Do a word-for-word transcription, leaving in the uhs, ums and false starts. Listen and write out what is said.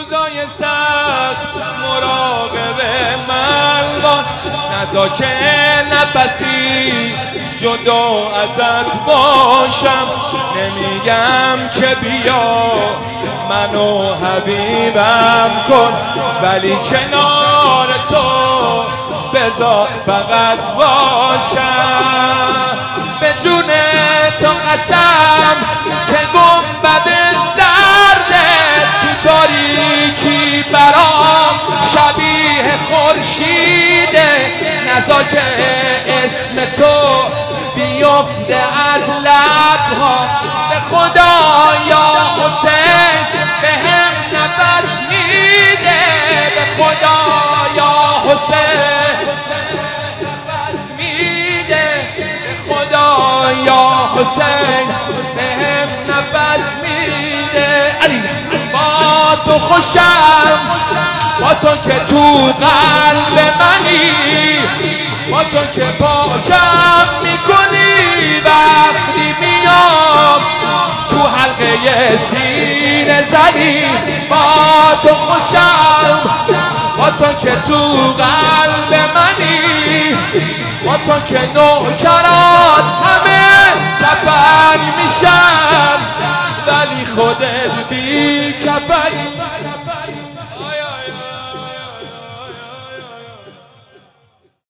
روزای سخت مراقب من باش، ندا که نفسی جدا ازت باشم. نمیگم که بیا منو حبیبم کن، ولی کنار تو بذار فقط باشم. به جون تو قسم که گنبد زرده تو تاریکی برام شبیه خورشیده. نذار که اسم تو بیفته از لبها، به خدا یا حسین به هم نفس میده. به خدا یا حسین نفس میده. به خدا یا حسین به هم نفس میده. علی با تو خوشم، با تو که تو قلب منی، با تو که پاکم میکنی وقتی میام تو حلقه سینه زنی. با تو خوشم، با تو که تو قلب منی، با تو که نوکرات همه کفن میشن، ولی خودت بی